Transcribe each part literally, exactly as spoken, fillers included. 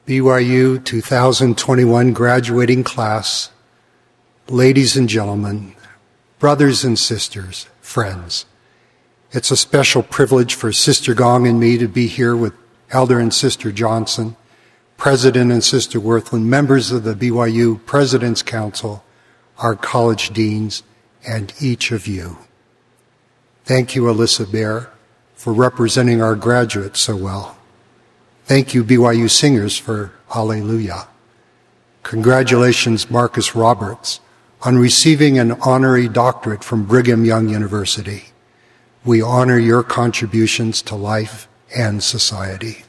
B Y U two thousand twenty-one graduating class, ladies and gentlemen, brothers and sisters, friends. It's a special privilege for Sister Gong and me to be here with Elder and Sister Johnson, President and Sister Worthland, members of the B Y U President's Council, our college deans, and each of you. Thank you, Alyssa Bear, for representing our graduates so well. Thank you, B Y U singers, for Hallelujah. Congratulations, Marcus Roberts, on receiving an honorary doctorate from Brigham Young University. We honor your contributions to life and society.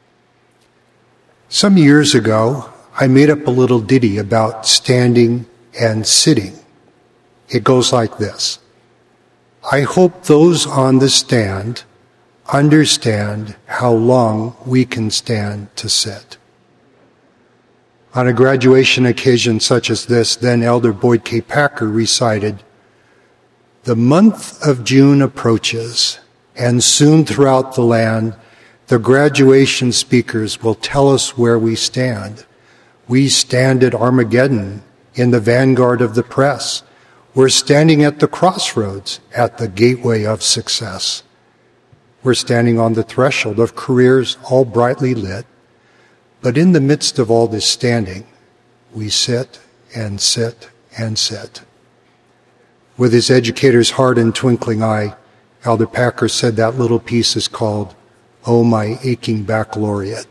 Some years ago, I made up a little ditty about standing and sitting. It goes like this. I hope those on the stand understand how long we can stand to sit. On a graduation occasion such as this, then Elder Boyd K. Packer recited, "The month of June approaches, and soon throughout the land, the graduation speakers will tell us where we stand. We stand at Armageddon, in the vanguard of the press. We're standing at the crossroads, at the gateway of success. We're standing on the threshold of careers all brightly lit. But in the midst of all this standing, we sit and sit and sit." With his educator's heart and twinkling eye, Elder Packer said that little piece is called, "Oh, My Aching Baccalaureate."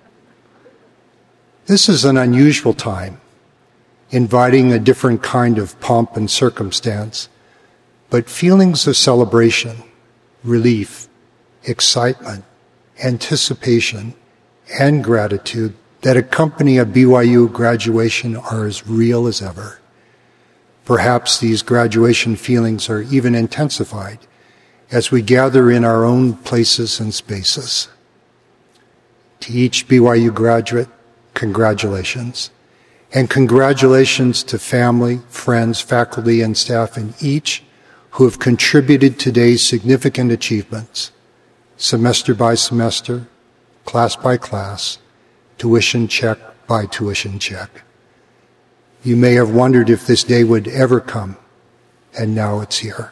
This is an unusual time, inviting a different kind of pomp and circumstance, but feelings of celebration, relief, excitement, anticipation, and gratitude that accompany a B Y U graduation are as real as ever. Perhaps these graduation feelings are even intensified as we gather in our own places and spaces. To each B Y U graduate, congratulations. And congratulations to family, friends, faculty, and staff, and each who have contributed to today's significant achievements, semester by semester, class by class, tuition check by tuition check. You may have wondered if this day would ever come, and now it's here.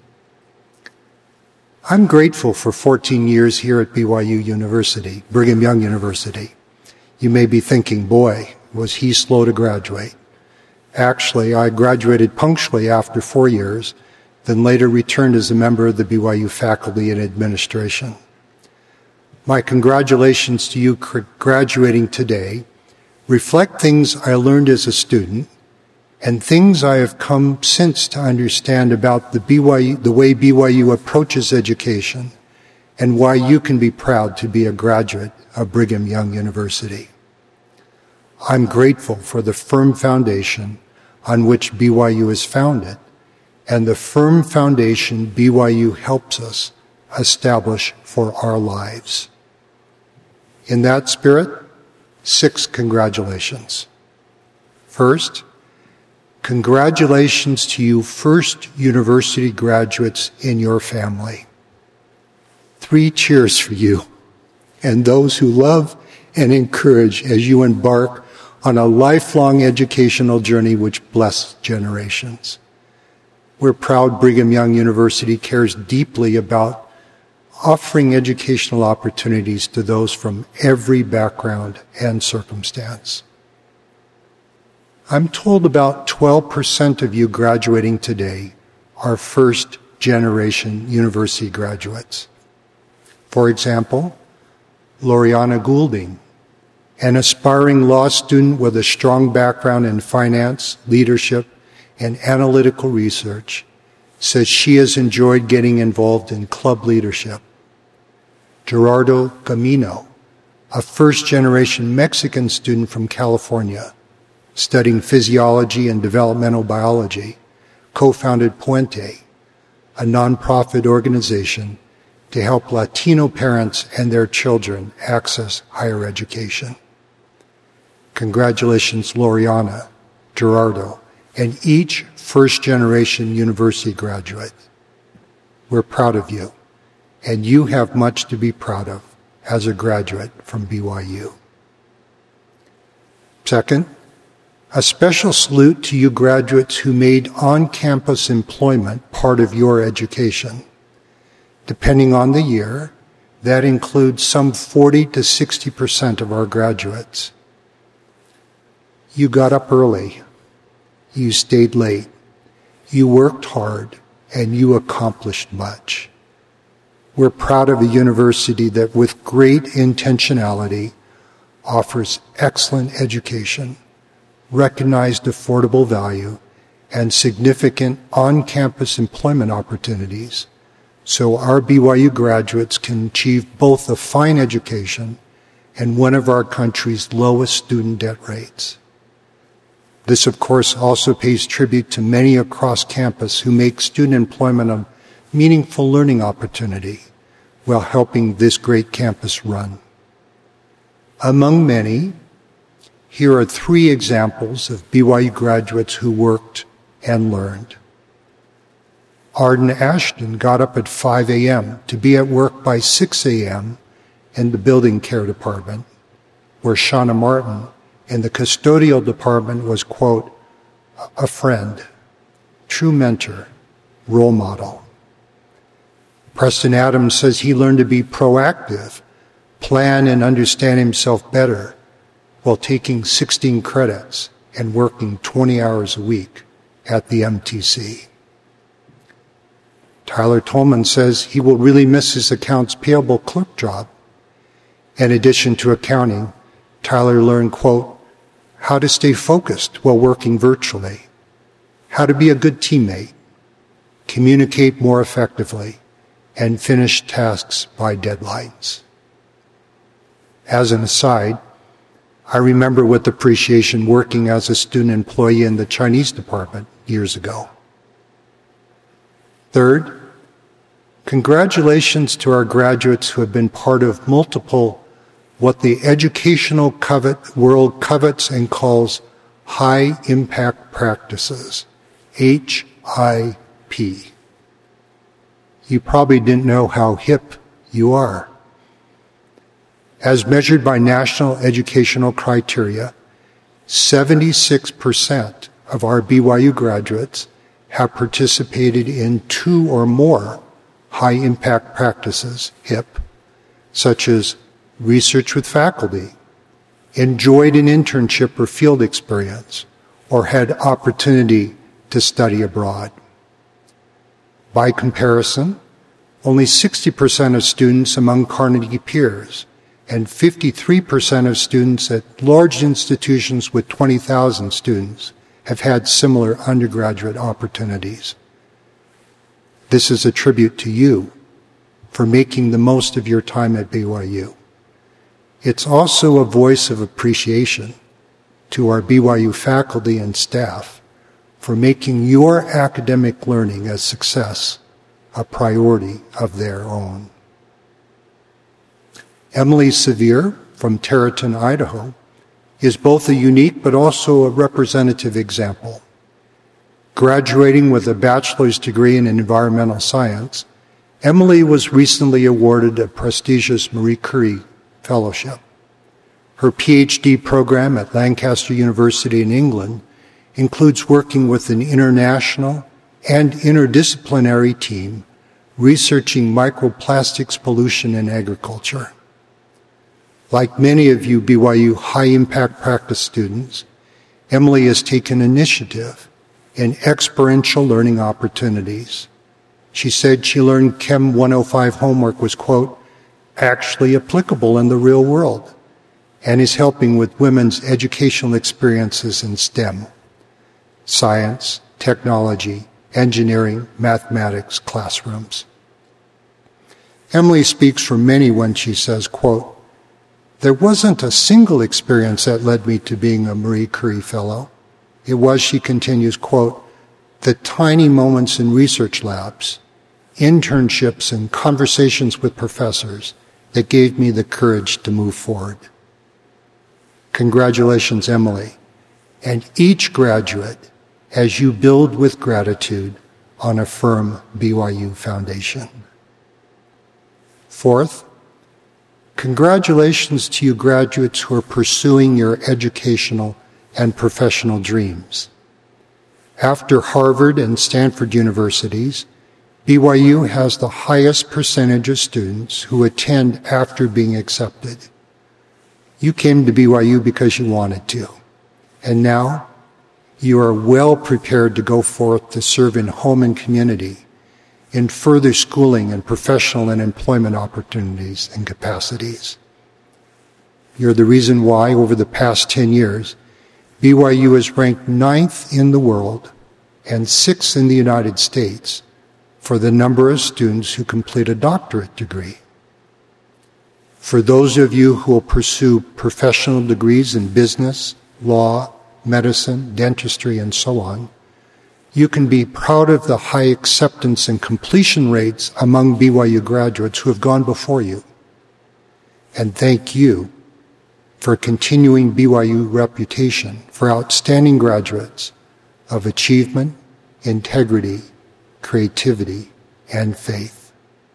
I'm grateful for fourteen years here at B Y U University, Brigham Young University. You may be thinking, boy, was he slow to graduate. Actually, I graduated punctually after four years, then later returned as a member of the B Y U faculty and administration. My congratulations to you graduating today reflect things I learned as a student and things I have come since to understand about the B Y U, the way B Y U approaches education, and why you can be proud to be a graduate of Brigham Young University. I'm grateful for the firm foundation on which B Y U is founded and the firm foundation B Y U helps us establish for our lives. In that spirit, six congratulations. First, congratulations to you first university graduates in your family. Three cheers for you and those who love and encourage as you embark on a lifelong educational journey which blesses generations. We're proud Brigham Young University cares deeply about offering educational opportunities to those from every background and circumstance. I'm told about twelve percent of you graduating today are first-generation university graduates. For example, Loriana Goulding, an aspiring law student with a strong background in finance, leadership, and analytical research, says she has enjoyed getting involved in club leadership. Gerardo Camino, a first-generation Mexican student from California, studying physiology and developmental biology, co-founded Puente, a nonprofit organization to help Latino parents and their children access higher education. Congratulations, Loriana, Gerardo, and each first-generation university graduate. We're proud of you, and you have much to be proud of as a graduate from B Y U. Second, a special salute to you graduates who made on-campus employment part of your education. Depending on the year, that includes some forty to sixty percent of our graduates. You got up early, you stayed late, you worked hard, and you accomplished much. We're proud of a university that with great intentionality offers excellent education, recognized affordable value, and significant on-campus employment opportunities, so our B Y U graduates can achieve both a fine education and one of our country's lowest student debt rates. This, of course, also pays tribute to many across campus who make student employment a meaningful learning opportunity while helping this great campus run. Among many, here are three examples of B Y U graduates who worked and learned. Arden Ashton got up at five a.m. to be at work by six a.m. in the building care department, where Shauna Martin in the custodial department was, quote, a friend, true mentor, role model. Preston Adams says he learned to be proactive, plan and understand himself better while taking sixteen credits and working twenty hours a week at the M T C. Tyler Tolman says he will really miss his accounts payable clerk job. In addition to accounting, Tyler learned, quote, how to stay focused while working virtually, how to be a good teammate, communicate more effectively, and finish tasks by deadlines. As an aside, I remember with appreciation working as a student employee in the Chinese department years ago. Third, congratulations to our graduates who have been part of multiple what the educational covet world covets and calls high impact practices, H I P. You probably didn't know how hip you are. As measured by national educational criteria, seventy-six percent of our B Y U graduates have participated in two or more high impact practices, HIP, such as research with faculty, enjoyed an internship or field experience, or had opportunity to study abroad. By comparison, only sixty percent of students among Carnegie peers and fifty-three percent of students at large institutions with twenty thousand students have had similar undergraduate opportunities. This is a tribute to you for making the most of your time at B Y U. It's also a voice of appreciation to our B Y U faculty and staff for making your academic learning a success a priority of their own. Emily Sevier from Terraton, Idaho, is both a unique but also a representative example. Graduating with a bachelor's degree in environmental science, Emily was recently awarded a prestigious Marie Curie Fellowship. Her PhD program at Lancaster University in England includes working with an international and interdisciplinary team researching microplastics pollution in agriculture. Like many of you B Y U high-impact practice students, Emily has taken initiative in experiential learning opportunities. She said she learned Chem one oh five homework was, quote, actually applicable in the real world, and is helping with women's educational experiences in STEM, science, technology, engineering, mathematics classrooms. Emily speaks for many when she says, quote, there wasn't a single experience that led me to being a Marie Curie Fellow. It was, she continues, quote, the tiny moments in research labs, internships, and conversations with professors that gave me the courage to move forward. Congratulations, Emily, and each graduate as you build with gratitude on a firm B Y U foundation. Fourth, Congratulations to you graduates who are pursuing your educational and professional dreams. After Harvard and Stanford universities, B Y U has the highest percentage of students who attend after being accepted. You came to B Y U because you wanted to, and now you are well prepared to go forth to serve in home and community, in further schooling and professional and employment opportunities and capacities. You're the reason why, over the past ten years, B Y U is ranked ninth in the world and sixth in the United States for the number of students who complete a doctorate degree. For those of you who will pursue professional degrees in business, law, medicine, dentistry, and so on, you can be proud of the high acceptance and completion rates among B Y U graduates who have gone before you. And thank you for continuing B Y U reputation for outstanding graduates of achievement, integrity, creativity, and faith.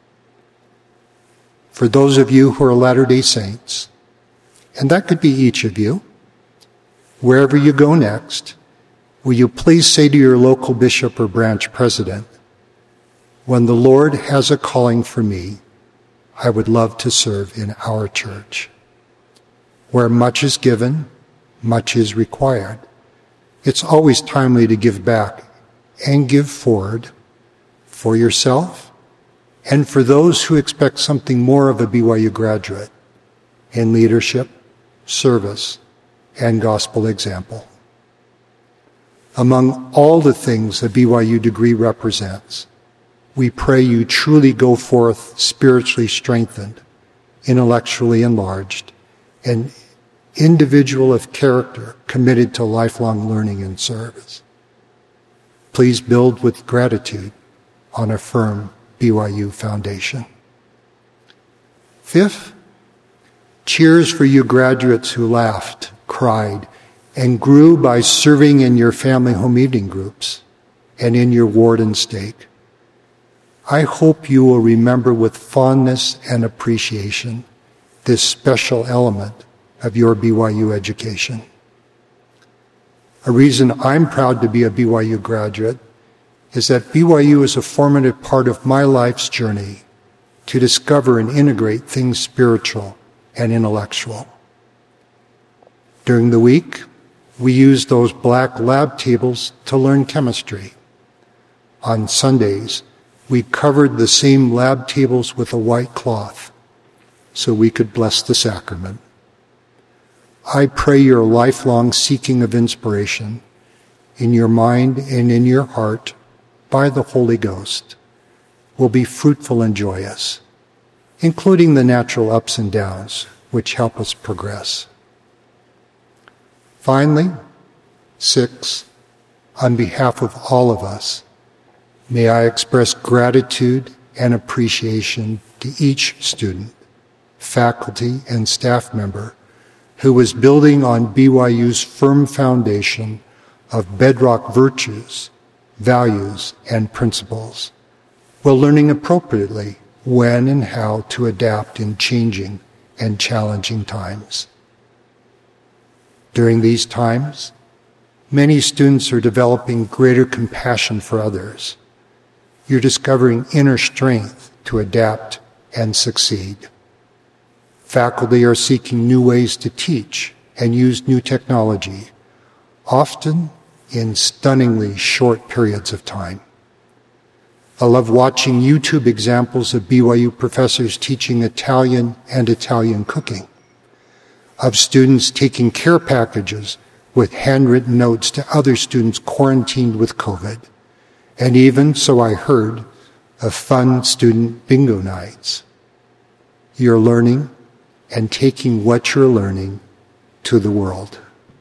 For those of you who are Latter-day Saints, and that could be each of you, wherever you go next, will you please say to your local bishop or branch president, when the Lord has a calling for me, I would love to serve in our church. Where much is given, much is required. It's always timely to give back and give forward for yourself and for those who expect something more of a B Y U graduate in leadership, service, and gospel example. Among all the things a B Y U degree represents, we pray you truly go forth spiritually strengthened, intellectually enlarged, and individual of character committed to lifelong learning and service. Please build with gratitude on a firm B Y U foundation. Fifth, cheers for you graduates who laughed, cried, and grew by serving in your family home evening groups and in your ward and stake. I hope you will remember with fondness and appreciation this special element of your B Y U education. A reason I'm proud to be a B Y U graduate is that B Y U is a formative part of my life's journey to discover and integrate things spiritual and intellectual. During the week, we use those black lab tables to learn chemistry. On Sundays, we covered the same lab tables with a white cloth so we could bless the sacrament. I pray your lifelong seeking of inspiration in your mind and in your heart by the Holy Ghost will be fruitful and joyous, including the natural ups and downs which help us progress. Finally, six, on behalf of all of us, may I express gratitude and appreciation to each student, faculty, and staff member who was building on B Y U's firm foundation of bedrock virtues, values, and principles, while learning appropriately when and how to adapt in changing and challenging times. During these times, many students are developing greater compassion for others. You're discovering inner strength to adapt and succeed. Faculty are seeking new ways to teach and use new technology, often in stunningly short periods of time. I love watching YouTube examples of B Y U professors teaching Italian and Italian cooking, of students taking care packages with handwritten notes to other students quarantined with COVID, and even, so I heard, of fun student bingo nights. You're learning and taking what you're learning to the world.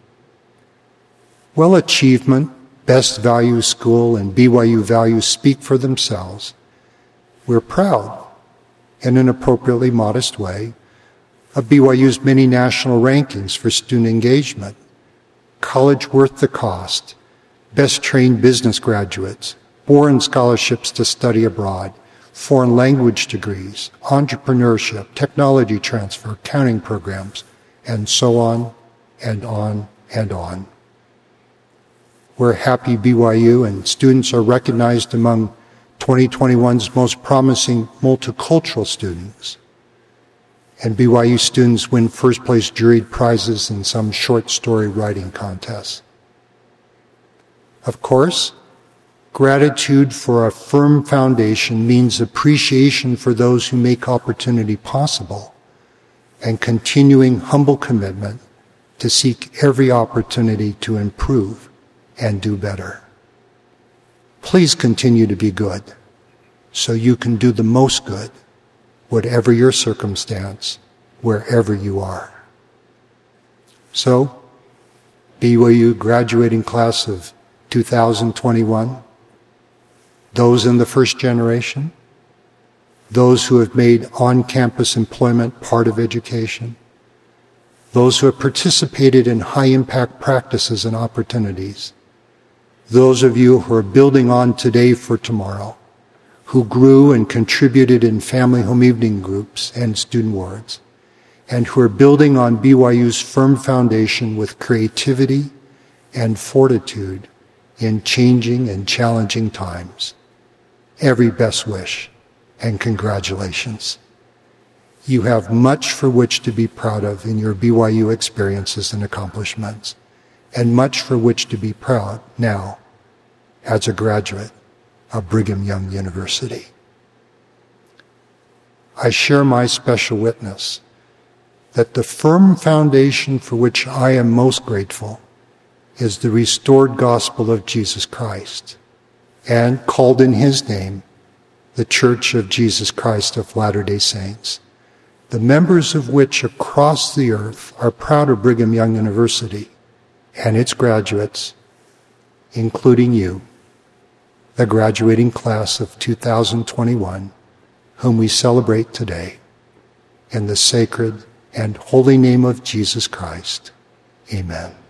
While achievement, Best Value School, and B Y U values speak for themselves, we're proud, in an appropriately modest way, of B Y U's many national rankings for student engagement, college worth the cost, best trained business graduates, Boren scholarships to study abroad, foreign language degrees, entrepreneurship, technology transfer, accounting programs, and so on and on and on. We're happy B Y U, and students are recognized among twenty twenty-one's most promising multicultural students. And B Y U students win first place juried prizes in some short story writing contests. Of course, gratitude for a firm foundation means appreciation for those who make opportunity possible and continuing humble commitment to seek every opportunity to improve and do better. Please continue to be good so you can do the most good, whatever your circumstance, wherever you are. So, B Y U graduating class of two thousand twenty-one, those in the first generation, those who have made on-campus employment part of education, those who have participated in high-impact practices and opportunities, those of you who are building on today for tomorrow, who grew and contributed in family home evening groups and student wards, and who are building on B Y U's firm foundation with creativity and fortitude in changing and challenging times. Every best wish and congratulations. You have much for which to be proud of in your B Y U experiences and accomplishments, and much for which to be proud now as a graduate of Brigham Young University. I share my special witness that the firm foundation for which I am most grateful is the restored gospel of Jesus Christ, and called in his name, the Church of Jesus Christ of Latter-day Saints, the members of which across the earth are proud of Brigham Young University and its graduates, including you, the graduating class of two thousand twenty-one, whom we celebrate today. In the sacred and holy name of Jesus Christ, amen.